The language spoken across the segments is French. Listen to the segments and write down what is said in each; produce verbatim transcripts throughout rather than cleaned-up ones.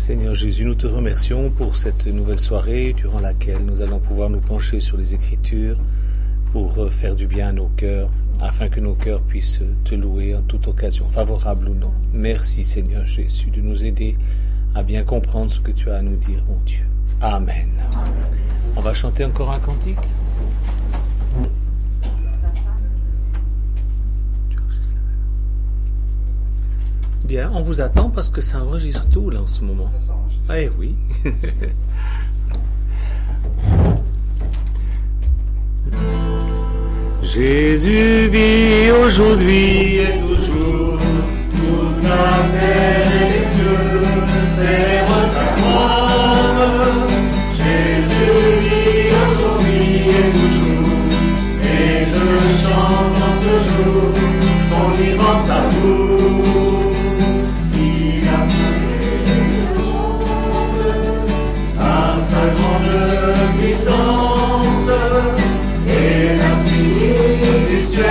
Seigneur Jésus, nous te remercions pour cette nouvelle soirée durant laquelle nous allons pouvoir nous pencher sur les Écritures pour faire du bien à nos cœurs, afin que nos cœurs puissent te louer en toute occasion, favorable ou non. Merci Seigneur Jésus de nous aider à bien comprendre ce que tu as à nous dire, mon Dieu. Amen. On va chanter encore un cantique. Bien, on vous attend parce que ça enregistre tout là en ce moment. Ah eh oui. Jésus vit aujourd'hui et toujours, toute la terre et les cieux célèbrent sa gloire. Jésus vit aujourd'hui et toujours, et je chante en ce jour son immense amour. Il a créé le monde par sa grande puissance et l'infini du ciel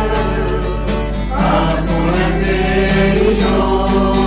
par son intelligence.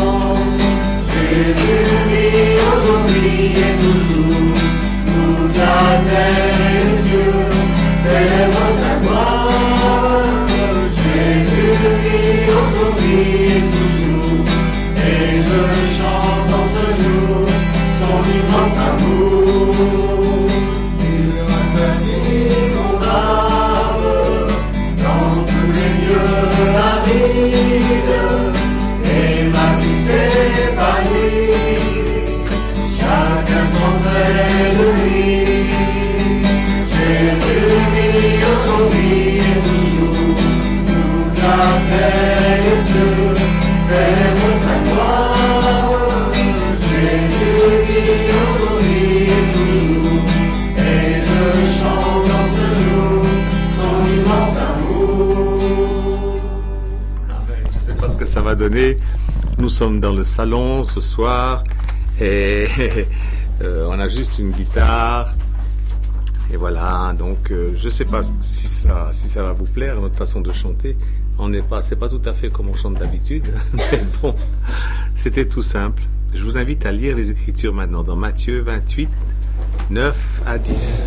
Jésus vit aujourd'hui et toujours, toute la terre et les cieux célèbrent sa gloire. Jésus vit aujourd'hui et toujours, et je chante en ce jour son immense amour. Il rassasie mon âme dans tous les lieux de la vie, et ma vie s'épanouit, chacun s'en fait de lui. Jésus vit aujourd'hui et toujours, toute la terre et les cieux célèbrent sa gloire. Jésus vit aujourd'hui et toujours, et je chante dans ce jour son immense amour. Amen. Je ne sais pas ce que ça va donner. Nous sommes dans le salon ce soir et euh, on a juste une guitare. Et voilà, donc euh, je ne sais pas si ça, si ça va vous plaire, notre façon de chanter. On n'est pas, c'est pas tout à fait comme on chante d'habitude, mais bon, c'était tout simple. Je vous invite à lire les Écritures maintenant dans Matthieu vingt-huit, neuf à dix.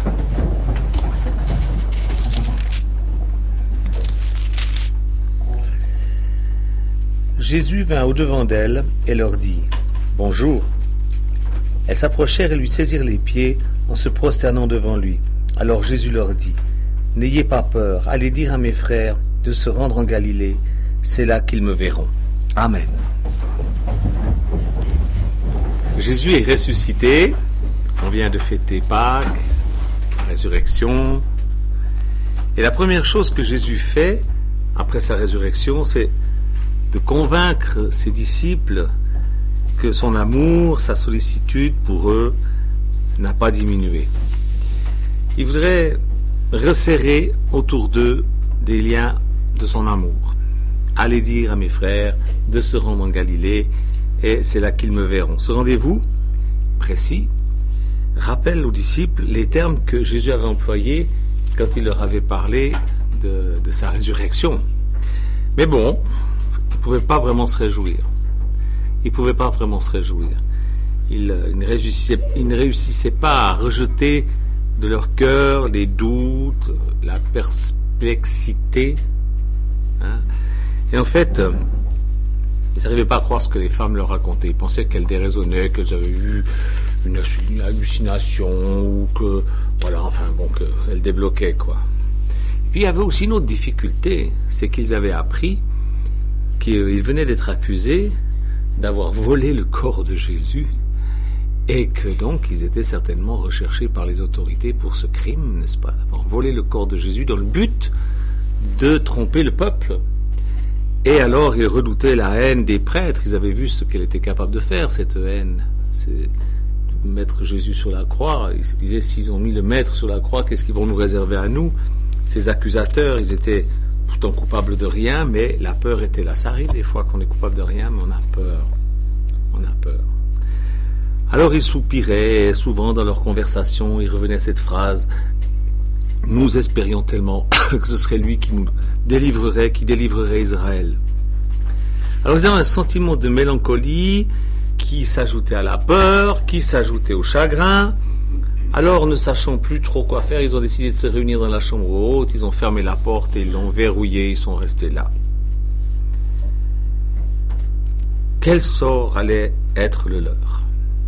Jésus vint au-devant d'elle et leur dit « Bonjour ». Elles s'approchèrent et lui saisirent les pieds en se prosternant devant lui. Alors Jésus leur dit « N'ayez pas peur, allez dire à mes frères de se rendre en Galilée, c'est là qu'ils me verront. » Amen. Jésus est ressuscité, on vient de fêter Pâques, résurrection. Et la première chose que Jésus fait après sa résurrection, c'est de convaincre ses disciples que son amour, sa sollicitude pour eux n'a pas diminué. Il voudrait resserrer autour d'eux des liens de son amour. Allez dire à mes frères de se rendre en Galilée et c'est là qu'ils me verront. Ce rendez-vous précis rappelle aux disciples les termes que Jésus avait employés quand il leur avait parlé de, de sa résurrection. Mais bon, ils ne pouvaient pas vraiment se réjouir. Ils ne pouvaient pas vraiment se réjouir. Ils, ils, ne réussissaient, ils ne réussissaient pas à rejeter de leur cœur les doutes, la perplexité. Hein. Et en fait, ils n'arrivaient pas à croire ce que les femmes leur racontaient. Ils pensaient qu'elles déraisonnaient, qu'elles avaient eu une, une hallucination, ou que, voilà, enfin bon, qu'elles débloquaient, quoi. Puis il y avait aussi une autre difficulté, c'est qu'ils avaient appris qu'ils venaient d'être accusés d'avoir volé le corps de Jésus, et que donc ils étaient certainement recherchés par les autorités pour ce crime, n'est-ce pas, d'avoir volé le corps de Jésus dans le but de tromper le peuple. Et alors ils redoutaient la haine des prêtres. Ils avaient vu ce qu'elle était capable de faire, cette haine, c'est de mettre Jésus sur la croix. Ils se disaient, s'ils ont mis le maître sur la croix, qu'est-ce qu'ils vont nous réserver à nous? Ces accusateurs, ils étaient pourtant coupables de rien, mais la peur était là. Ça arrive des fois qu'on est coupable de rien, mais on a peur. On a peur. Alors ils soupiraient, et souvent dans leur conversation, ils revenaient à cette phrase « Nous espérions tellement que ce serait lui qui nous délivrerait, qui délivrerait Israël. » Alors ils avaient un sentiment de mélancolie qui s'ajoutait à la peur, qui s'ajoutait au chagrin. Alors, ne sachant plus trop quoi faire, ils ont décidé de se réunir dans la chambre haute, ils ont fermé la porte et ils l'ont verrouillée, ils sont restés là. Quel sort allait être le leur?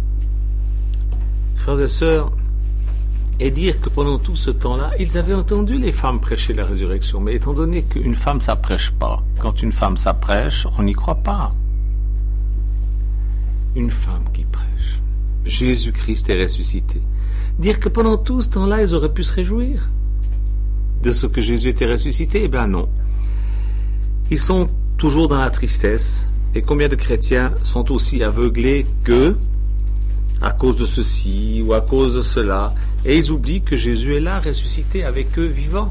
Frères et sœurs, et dire que pendant tout ce temps-là, ils avaient entendu les femmes prêcher la résurrection, mais étant donné qu'une femme ça prêche pas, quand une femme ça prêche, on n'y croit pas. Une femme qui prêche, Jésus-Christ est ressuscité. Dire que pendant tout ce temps-là, ils auraient pu se réjouir de ce que Jésus était ressuscité, eh bien non. Ils sont toujours dans la tristesse, et combien de chrétiens sont aussi aveuglés que à cause de ceci ou à cause de cela, et ils oublient que Jésus est là, ressuscité avec eux, vivant.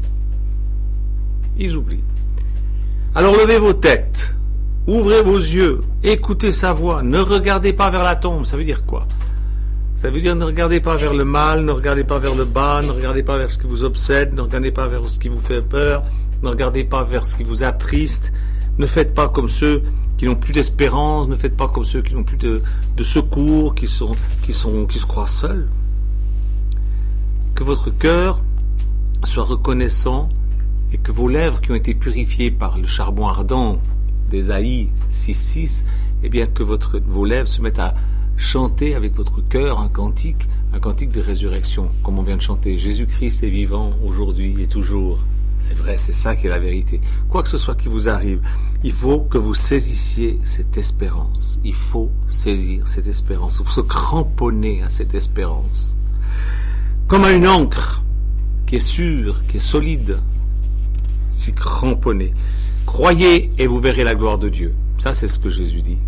Ils oublient. Alors levez vos têtes, ouvrez vos yeux, écoutez sa voix, ne regardez pas vers la tombe. Ça veut dire quoi? Ça veut dire ne regardez pas vers le mal, ne regardez pas vers le bas, ne regardez pas vers ce qui vous obsède, ne regardez pas vers ce qui vous fait peur, ne regardez pas vers ce qui vous attriste, ne faites pas comme ceux qui n'ont plus d'espérance, ne faites pas comme ceux qui n'ont plus de, de secours, qui, sont, qui, sont, qui se croient seuls. Que votre cœur soit reconnaissant et que vos lèvres qui ont été purifiées par le charbon ardent d'Ésaïe six six, eh bien que votre, vos lèvres se mettent à chanter avec votre cœur un cantique, un cantique de résurrection, comme on vient de chanter. Jésus-Christ est vivant aujourd'hui et toujours. C'est vrai, c'est ça qui est la vérité. Quoi que ce soit qui vous arrive, il faut que vous saisissiez cette espérance. Il faut saisir cette espérance. Il faut se cramponner à cette espérance. Comme à une ancre qui est sûre, qui est solide, s'y cramponner. Croyez et vous verrez la gloire de Dieu. Ça, c'est ce que Jésus dit.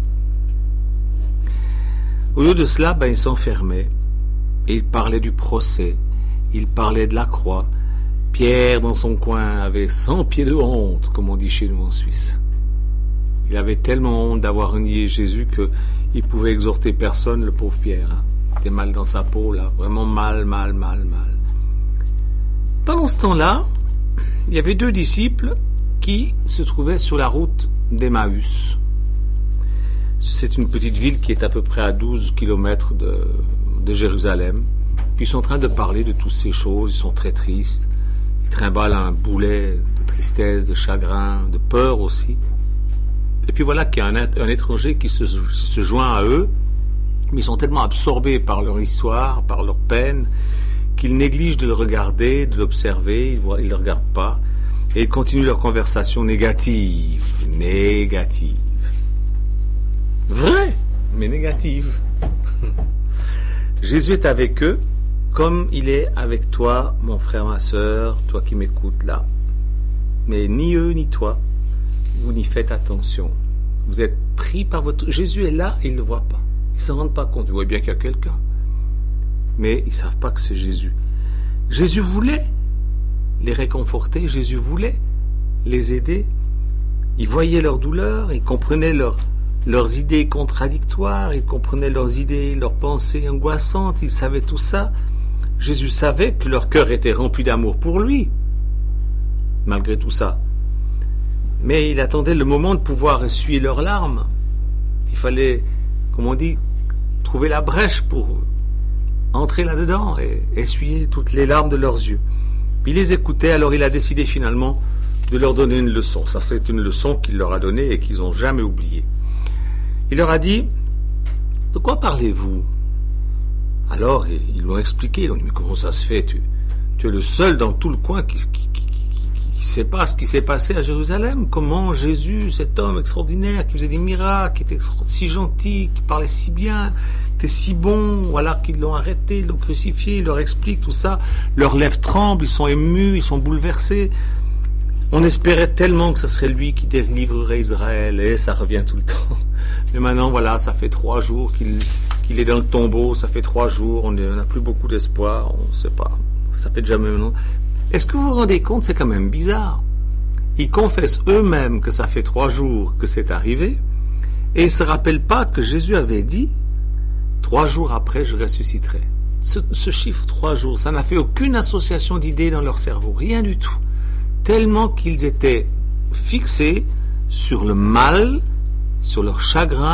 Au lieu de cela, ben, il s'enfermait et il parlait du procès, il parlait de la croix. Pierre, dans son coin, avait cent pieds de honte, comme on dit chez nous en Suisse. Il avait tellement honte d'avoir nié Jésus qu'il pouvait exhorter personne, le pauvre Pierre. Hein. Il était mal dans sa peau, là, vraiment mal, mal, mal, mal. Pendant ce temps-là, il y avait deux disciples qui se trouvaient sur la route d'Emmaüs. C'est une petite ville qui est à peu près à douze kilomètres de, de Jérusalem. Puis ils sont en train de parler de toutes ces choses, ils sont très tristes. Ils trimballent un boulet de tristesse, de chagrin, de peur aussi. Et puis voilà qu'il y a un, un étranger qui se, se joint à eux, mais ils sont tellement absorbés par leur histoire, par leur peine, qu'ils négligent de le regarder, de l'observer, ils ne le regardent pas, et ils continuent leur conversation négative, négative. Vrai, mais négative. Jésus est avec eux, comme il est avec toi, mon frère, ma sœur, toi qui m'écoutes là. Mais ni eux, ni toi, vous n'y faites attention. Vous êtes pris par votre... Jésus est là et ils ne le voient pas. Ils ne s'en rendent pas compte. Ils voient bien qu'il y a quelqu'un. Mais ils ne savent pas que c'est Jésus. Jésus voulait les réconforter. Jésus voulait les aider. Il voyait leur douleur. Il comprenait leur, leurs idées contradictoires. Il comprenait leurs idées, leurs pensées angoissantes. Il savait tout ça. Jésus savait que leur cœur était rempli d'amour pour lui. Malgré tout ça. Mais il attendait le moment de pouvoir essuyer leurs larmes. Il fallait, comme on dit, trouver la brèche pour entrer là-dedans et essuyer toutes les larmes de leurs yeux. Puis il les écoutait, alors il a décidé finalement de leur donner une leçon. Ça, c'est une leçon qu'il leur a donnée et qu'ils n'ont jamais oubliée. Il leur a dit, de quoi parlez-vous? Alors, ils l'ont expliqué. Ils l'ont dit, mais comment ça se fait? Tu, tu es le seul dans tout le coin qui... qui qui ne sait pas ce qui s'est passé à Jérusalem, comment Jésus, cet homme extraordinaire, qui faisait des miracles, qui était si gentil, qui parlait si bien, qui était si bon, voilà qu'ils l'ont arrêté, ils l'ont crucifié, il leur explique tout ça, leurs lèvres tremblent, ils sont émus, ils sont bouleversés. On espérait tellement que ce serait lui qui délivrerait Israël, et ça revient tout le temps. Mais maintenant, voilà, ça fait trois jours qu'il, qu'il est dans le tombeau, ça fait trois jours, on n'a plus beaucoup d'espoir, on ne sait pas, ça fait déjà maintenant. Est-ce que vous vous rendez compte, c'est quand même bizarre. Ils confessent eux-mêmes que ça fait trois jours que c'est arrivé, et ils ne se rappellent pas que Jésus avait dit, trois jours après je ressusciterai. Ce, ce chiffre trois jours, ça n'a fait aucune association d'idées dans leur cerveau, rien du tout. Tellement qu'ils étaient fixés sur le mal, sur leur chagrin,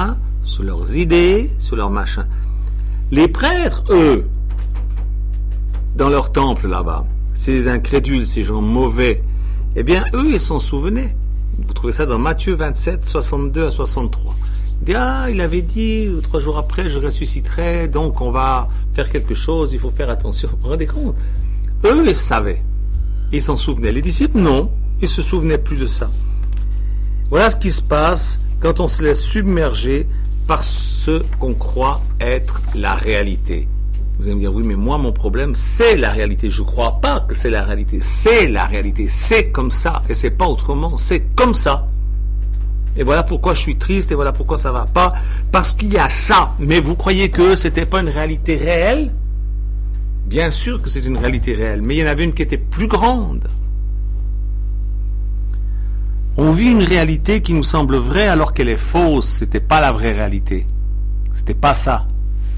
sur leurs idées, sur leurs machins. Les prêtres, eux, dans leur temple là-bas, ces incrédules, ces gens mauvais, eh bien, eux, ils s'en souvenaient. Vous trouvez ça dans Matthieu vingt-sept, soixante-deux à soixante-trois. Il dit, ah, il avait dit, trois jours après, je ressusciterai, donc on va faire quelque chose, il faut faire attention. Vous vous rendez compte? Eux, ils savaient. Ils s'en souvenaient. Les disciples, non. Ils se souvenaient plus de ça. Voilà ce qui se passe quand on se laisse submerger par ce qu'on croit être la réalité. Vous allez me dire, oui, mais moi, mon problème, c'est la réalité. Je ne crois pas que c'est la réalité. C'est la réalité. C'est comme ça. Et c'est pas autrement. C'est comme ça. Et voilà pourquoi je suis triste. Et voilà pourquoi ça va pas. Parce qu'il y a ça. Mais vous croyez que c'était pas une réalité réelle? Bien sûr que c'est une réalité réelle. Mais il y en avait une qui était plus grande. On vit une réalité qui nous semble vraie alors qu'elle est fausse. C'était pas la vraie réalité. C'était pas ça.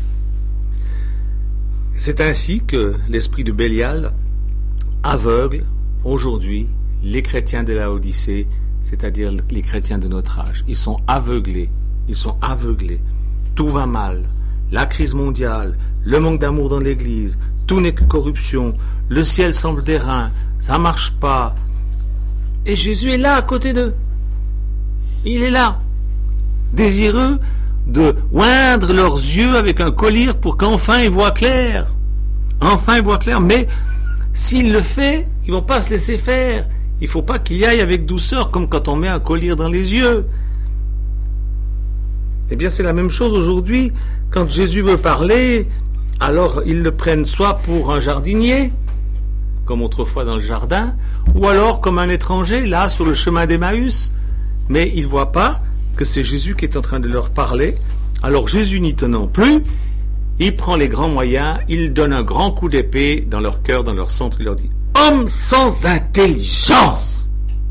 C'est ainsi que l'esprit de Bélial aveugle aujourd'hui les chrétiens de la Odyssée, c'est-à-dire les chrétiens de notre âge. Ils sont aveuglés, ils sont aveuglés. Tout va mal, la crise mondiale, le manque d'amour dans l'Église, tout n'est que corruption, le ciel semble d'airain, ça marche pas. Et Jésus est là à côté d'eux. Il est là, désireux de oindre leurs yeux avec un collyre pour qu'enfin ils voient clair. Enfin ils voient clair, mais s'il le fait, ils vont pas se laisser faire. Il faut pas qu'il y aille avec douceur, comme quand on met un collyre dans les yeux. Eh bien c'est la même chose aujourd'hui. Quand Jésus veut parler, alors ils le prennent soit pour un jardinier, comme autrefois dans le jardin, ou alors comme un étranger, là sur le chemin d'Emmaüs. Mais ils ne voient pas que c'est Jésus qui est en train de leur parler. Alors Jésus n'y tenant plus, il prend les grands moyens, il donne un grand coup d'épée dans leur cœur, dans leur centre, il leur dit « Homme sans intelligence !»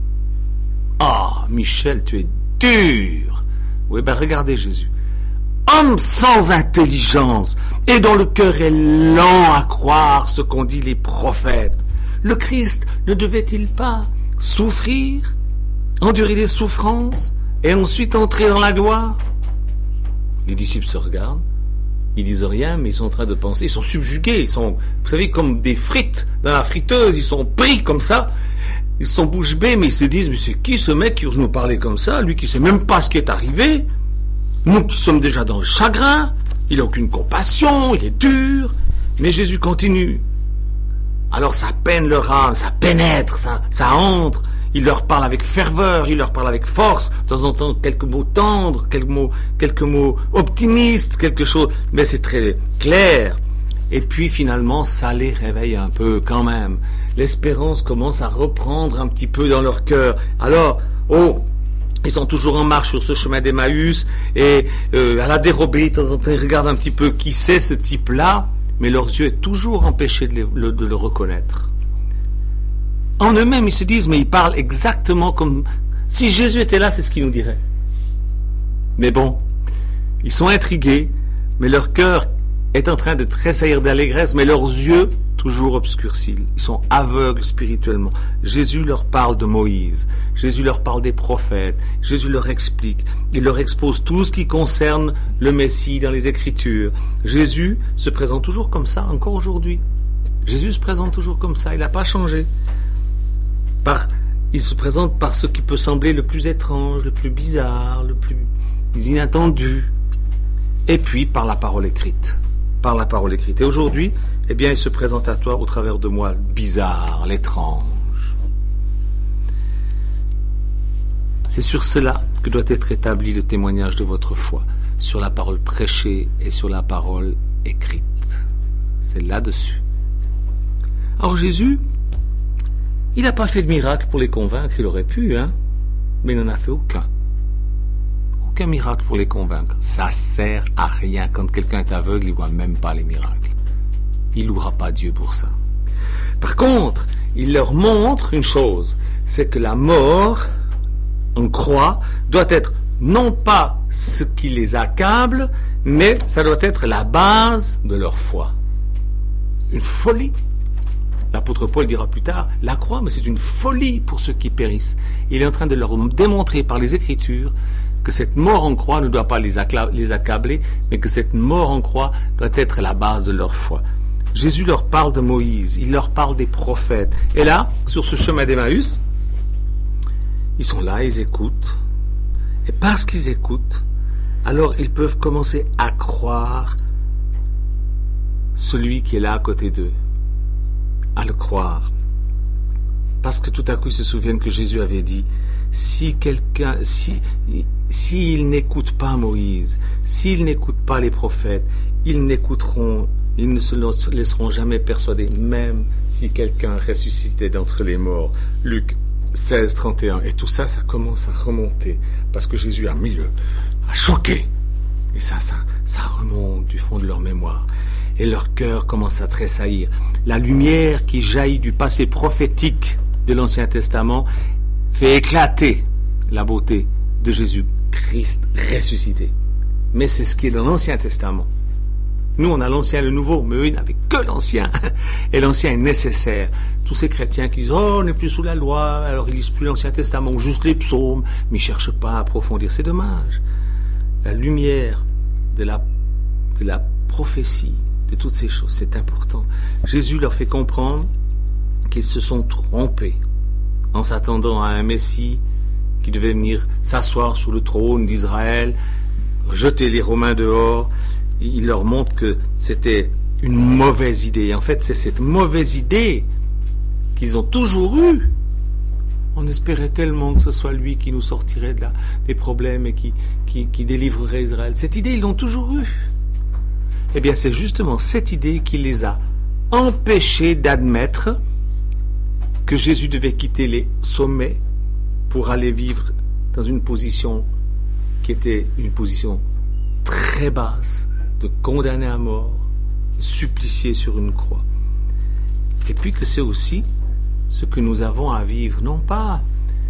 Ah, Michel, tu es dur. Oui, ben regardez Jésus. Homme sans intelligence et dont le cœur est lent à croire ce qu'ont dit les prophètes. Le Christ ne devait-il pas souffrir, endurer des souffrances et ensuite entrer dans la gloire? Les disciples se regardent, ils disent rien, mais ils sont en train de penser, ils sont subjugués, ils sont, vous savez, comme des frites dans la friteuse, ils sont pris comme ça, ils sont bouche bée, mais ils se disent, mais c'est qui ce mec qui ose nous parler comme ça, lui qui ne sait même pas ce qui est arrivé, nous qui sommes déjà dans le chagrin, il n'a aucune compassion, il est dur, mais Jésus continue. Alors ça peine leur âme, ça pénètre, ça, ça entre. Il leur parle avec ferveur, il leur parle avec force, de temps en temps quelques mots tendres, quelques mots, quelques mots optimistes, quelque chose, mais c'est très clair. Et puis finalement, ça les réveille un peu quand même. L'espérance commence à reprendre un petit peu dans leur cœur. Alors, oh, ils sont toujours en marche sur ce chemin d'Emmaüs, et euh, à la dérobée, de temps en temps, ils regardent un petit peu qui c'est ce type-là, mais leurs yeux sont toujours empêchés de, les, le, de le reconnaître. En eux-mêmes, ils se disent, mais ils parlent exactement comme... Si Jésus était là, c'est ce qu'il nous dirait. Mais bon, ils sont intrigués, mais leur cœur est en train de tressaillir d'allégresse, mais leurs yeux, toujours obscurcis. Ils sont aveugles spirituellement. Jésus leur parle de Moïse. Jésus leur parle des prophètes. Jésus leur explique. Il leur expose tout ce qui concerne le Messie dans les Écritures. Jésus se présente toujours comme ça, encore aujourd'hui. Jésus se présente toujours comme ça. Il n'a pas changé. Par, il se présente par ce qui peut sembler le plus étrange, le plus bizarre, le plus inattendu. Et puis par la parole écrite. Par la parole écrite. Et aujourd'hui, eh bien, il se présente à toi au travers de moi, le bizarre, l'étrange. C'est sur cela que doit être établi le témoignage de votre foi, sur la parole prêchée et sur la parole écrite. C'est là-dessus. Alors Jésus, il n'a pas fait de miracle pour les convaincre, il aurait pu, hein, mais il n'en a fait aucun. Aucun miracle pour les convaincre. Ça sert à rien. Quand quelqu'un est aveugle, il ne voit même pas les miracles. Il ne louera pas Dieu pour ça. Par contre, il leur montre une chose, c'est que la mort, on croit, doit être non pas ce qui les accable, mais ça doit être la base de leur foi. Une folie. L'apôtre Paul dira plus tard, la croix, mais c'est une folie pour ceux qui périssent. Il est en train de leur démontrer par les Écritures que cette mort en croix ne doit pas les, accla- les accabler, mais que cette mort en croix doit être la base de leur foi. Jésus leur parle de Moïse, il leur parle des prophètes. Et là, sur ce chemin d'Emmaüs, ils sont là, ils écoutent. Et parce qu'ils écoutent, alors ils peuvent commencer à croire celui qui est là à côté d'eux, à le croire. Parce que tout à coup ils se souviennent que Jésus avait dit, si quelqu'un, si, s'ils n'écoutent pas Moïse, s'ils n'écoutent pas les prophètes, ils n'écouteront, ils ne se laisseront jamais persuader, même si quelqu'un ressuscitait d'entre les morts. Luc seize, trente et un. Et tout ça, ça commence à remonter, parce que Jésus a mis le, a choqué. Et ça, ça, ça remonte du fond de leur mémoire. Et leur cœur commence à tressaillir. La lumière qui jaillit du passé prophétique de l'Ancien Testament fait éclater la beauté de Jésus-Christ ressuscité. Mais c'est ce qui est dans l'Ancien Testament. Nous, on a l'Ancien et le Nouveau, mais eux, ils n'avaient que l'Ancien. Et l'Ancien est nécessaire. Tous ces chrétiens qui disent « Oh, on n'est plus sous la loi », alors ils lisent plus l'Ancien Testament, ou juste les psaumes, mais ils ne cherchent pas à approfondir. C'est dommage. La lumière de la, de la prophétie, de toutes ces choses, c'est important. Jésus leur fait comprendre qu'ils se sont trompés en s'attendant à un Messie qui devait venir s'asseoir sur le trône d'Israël, jeter les Romains dehors. Il leur montre que c'était une mauvaise idée. En fait, c'est cette mauvaise idée qu'ils ont toujours eue. On espérait tellement que ce soit lui qui nous sortirait de la, des problèmes et qui, qui, qui délivrerait Israël. Cette idée, ils l'ont toujours eue. Eh bien, c'est justement cette idée qui les a empêchés d'admettre que Jésus devait quitter les sommets pour aller vivre dans une position qui était une position très basse, de condamné à mort, de supplicié sur une croix. Et puis que c'est aussi ce que nous avons à vivre, non pas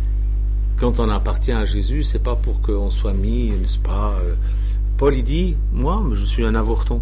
quand on appartient à Jésus, c'est pas pour qu'on soit mis, n'est-ce pas, euh, Paul il dit, moi je suis un avorton.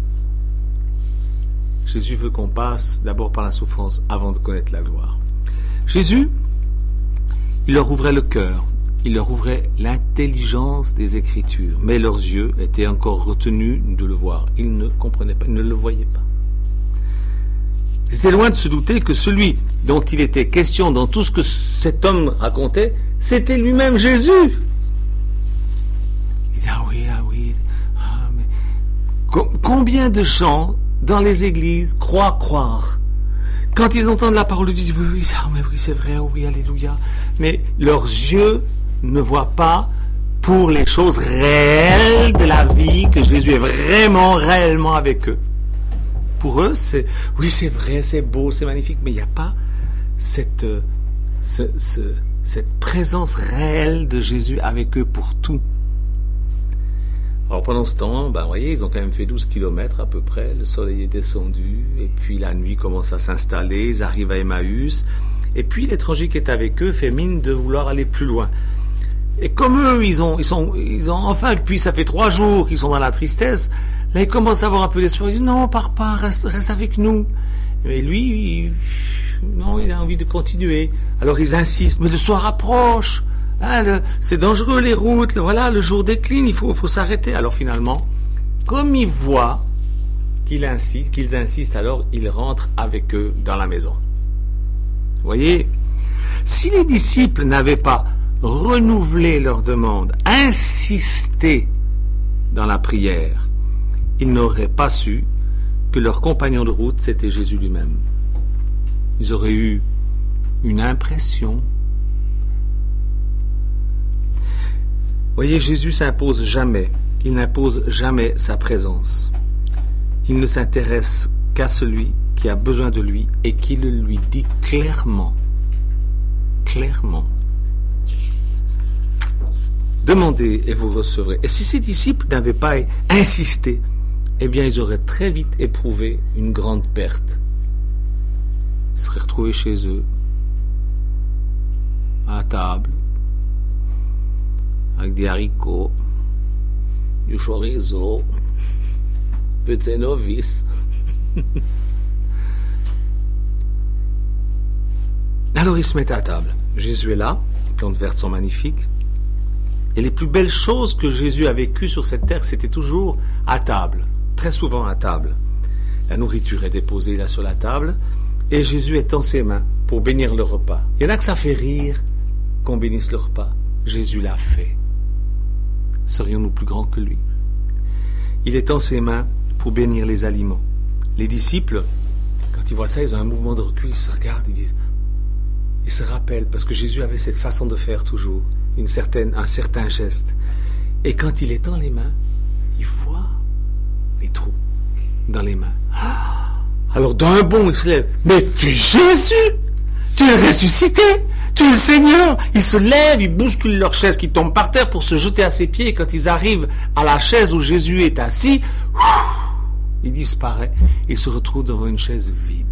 Jésus veut qu'on passe d'abord par la souffrance avant de connaître la gloire. Jésus, il leur ouvrait le cœur, il leur ouvrait l'intelligence des Écritures, mais leurs yeux étaient encore retenus de le voir. Ils ne comprenaient pas, ils ne le voyaient pas. Ils étaient loin de se douter que celui dont il était question dans tout ce que cet homme racontait, c'était lui-même Jésus. Ils disaient, ah oui, ah oui, ah, mais... Com- combien de gens dans les églises croient croire? Quand ils entendent la parole de Dieu, ils disent, oui, oui, ça, mais oui, c'est vrai, oui, alléluia. Mais leurs yeux ne voient pas pour les choses réelles de la vie, que Jésus est vraiment, réellement avec eux. Pour eux, c'est, oui, c'est vrai, c'est beau, c'est magnifique, mais il n'y a pas cette, ce, ce, cette présence réelle de Jésus avec eux pour tout. Alors pendant ce temps, ben, vous voyez, ils ont quand même fait douze kilomètres à peu près, le soleil est descendu, et puis la nuit commence à s'installer, ils arrivent à Emmaüs, et puis l'étranger qui est avec eux fait mine de vouloir aller plus loin. Et comme eux, ils ont, ils sont, ils ont, enfin, puis ça fait trois jours qu'ils sont dans la tristesse, là ils commencent à avoir un peu d'espoir, ils disent non, pars pas, reste, reste avec nous. Mais lui, il, non, il a envie de continuer. Alors ils insistent, mais le soir approche. Ah, le, c'est dangereux les routes, le, voilà, le jour décline, il faut, faut s'arrêter. Alors finalement, comme ils voient qu'ils insistent, qu'ils insistent, alors ils rentrent avec eux dans la maison. Vous voyez, si les disciples n'avaient pas renouvelé leur demande, insisté dans la prière, ils n'auraient pas su que leur compagnon de route, c'était Jésus lui-même. Ils auraient eu une impression. Voyez, Jésus s'impose jamais. Il n'impose jamais sa présence. Il ne s'intéresse qu'à celui qui a besoin de lui et qui le lui dit clairement. Clairement. Demandez et vous recevrez. Et si ces disciples n'avaient pas insisté, eh bien ils auraient très vite éprouvé une grande perte. Ils seraient retrouvés chez eux, à table, avec des haricots, du chorizo, petit novice. Alors ils se mettent à table. Jésus est là, les plantes vertes sont magnifiques. Et les plus belles choses que Jésus a vécues sur cette terre, c'était toujours à table, très souvent à table. La nourriture est déposée là sur la table, et Jésus étend ses mains pour bénir le repas. Il y en a que ça fait rire qu'on bénisse le repas. Jésus l'a fait. Serions-nous plus grands que lui? Il étend ses mains pour bénir les aliments. Les disciples, quand ils voient ça, ils ont un mouvement de recul, ils se regardent, ils disent, ils se rappellent, parce que Jésus avait cette façon de faire toujours, une certaine, un certain geste. Et quand il étend les mains, il voit les trous dans les mains. Alors d'un bond, il se lève. Mais tu es Jésus! Tu es ressuscité! Tu es le Seigneur! Ils se lèvent, ils bousculent leur chaise qui tombe par terre pour se jeter à ses pieds. Et quand ils arrivent à la chaise où Jésus est assis, il disparaît. Il se retrouve devant une chaise vide.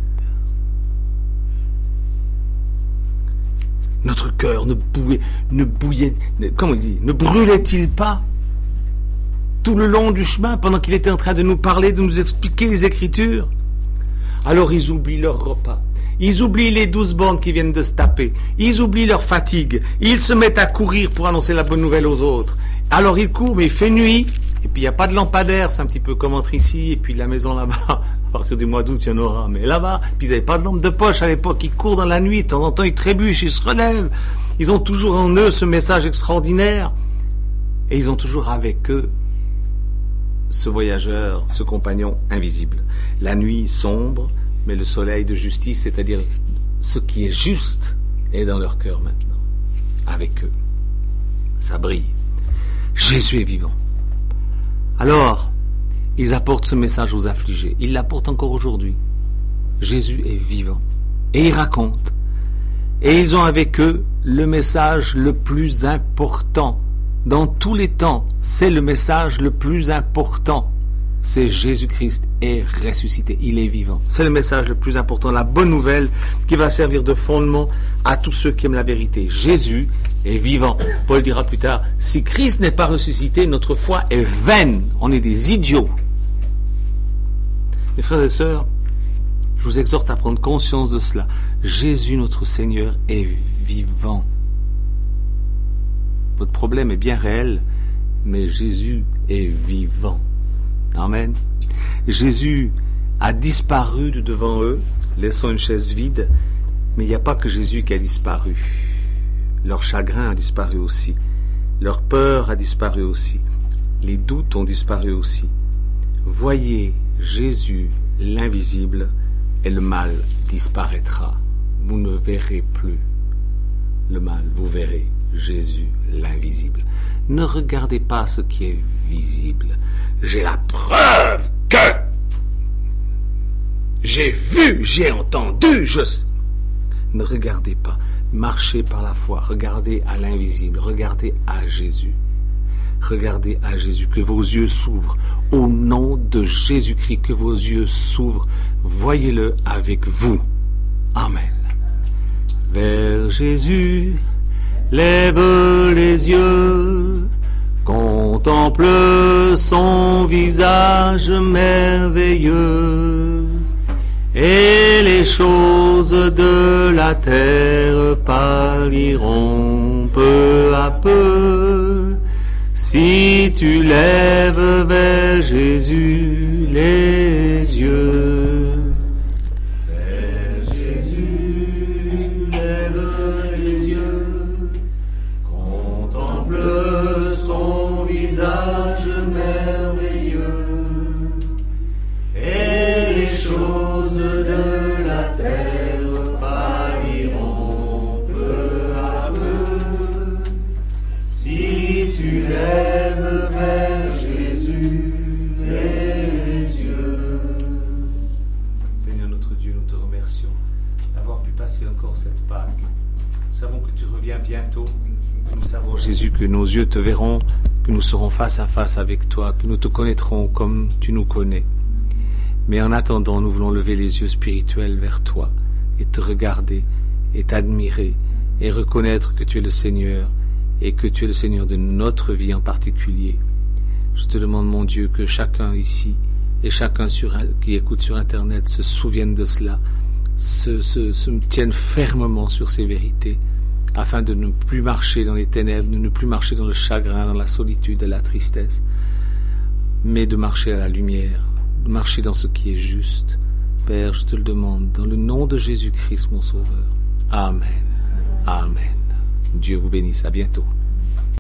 Notre cœur ne bouillait, ne bouillait, ne, comment il dit, ne brûlait-il pas tout le long du chemin pendant qu'il était en train de nous parler, de nous expliquer les Écritures? Alors ils oublient leur repas. Ils oublient les douze bandes qui viennent de se taper. Ils oublient leur fatigue. Ils se mettent à courir pour annoncer la bonne nouvelle aux autres. Alors ils courent, mais il fait nuit. Et puis il n'y a pas de lampadaire, c'est un petit peu comme entre ici et puis la maison là-bas. À partir du mois d'août, il y en aura. Mais là-bas, puis ils n'avaient pas de lampe de poche à l'époque. Ils courent dans la nuit, de temps en temps ils trébuchent, ils se relèvent. Ils ont toujours en eux ce message extraordinaire. Et ils ont toujours avec eux ce voyageur, ce compagnon invisible. La nuit sombre, mais le soleil de justice, c'est-à-dire ce qui est juste, est dans leur cœur maintenant. Avec eux. Ça brille. Jésus est vivant. Alors, ils apportent ce message aux affligés. Ils l'apportent encore aujourd'hui. Jésus est vivant. Et ils racontent. Et ils ont avec eux le message le plus important. Dans tous les temps, c'est le message le plus important. C'est Jésus-Christ est ressuscité. Il est vivant. C'est le message le plus important, la bonne nouvelle qui va servir de fondement à tous ceux qui aiment la vérité. Jésus est vivant. Paul dira plus tard, si Christ n'est pas ressuscité, notre foi est vaine. On est des idiots. Mes frères et sœurs, je vous exhorte à prendre conscience de cela. Jésus, notre Seigneur, est vivant. Votre problème est bien réel, mais Jésus est vivant. Amen. Jésus a disparu de devant eux, laissant une chaise vide, mais il n'y a pas que Jésus qui a disparu. Leur chagrin a disparu aussi. Leur peur a disparu aussi. Les doutes ont disparu aussi. Voyez Jésus, l'invisible, et le mal disparaîtra. Vous ne verrez plus le mal, vous verrez Jésus, l'invisible. Ne regardez pas ce qui est visible. J'ai la preuve que j'ai vu, j'ai entendu, je... Ne regardez pas. Marchez par la foi. Regardez à l'invisible. Regardez à Jésus. Regardez à Jésus. Que vos yeux s'ouvrent. Au nom de Jésus-Christ, que vos yeux s'ouvrent. Voyez-le avec vous. Amen. Vers Jésus, lève les yeux, contemple son visage merveilleux, et les choses de la terre pâliront peu à peu, si tu lèves vers Jésus les yeux. Bientôt, nous savons, Jésus, que nos yeux te verront, que nous serons face à face avec toi, que nous te connaîtrons comme tu nous connais. Mais en attendant, nous voulons lever les yeux spirituels vers toi et te regarder et t'admirer et reconnaître que tu es le Seigneur et que tu es le Seigneur de notre vie en particulier. Je te demande, mon Dieu, que chacun ici et chacun sur, qui écoute sur Internet se souvienne de cela, se, se, se tienne fermement sur ces vérités, afin de ne plus marcher dans les ténèbres, de ne plus marcher dans le chagrin, dans la solitude et la tristesse, mais de marcher à la lumière, de marcher dans ce qui est juste. Père, je te le demande, dans le nom de Jésus-Christ, mon Sauveur. Amen. Amen. Dieu vous bénisse. À bientôt.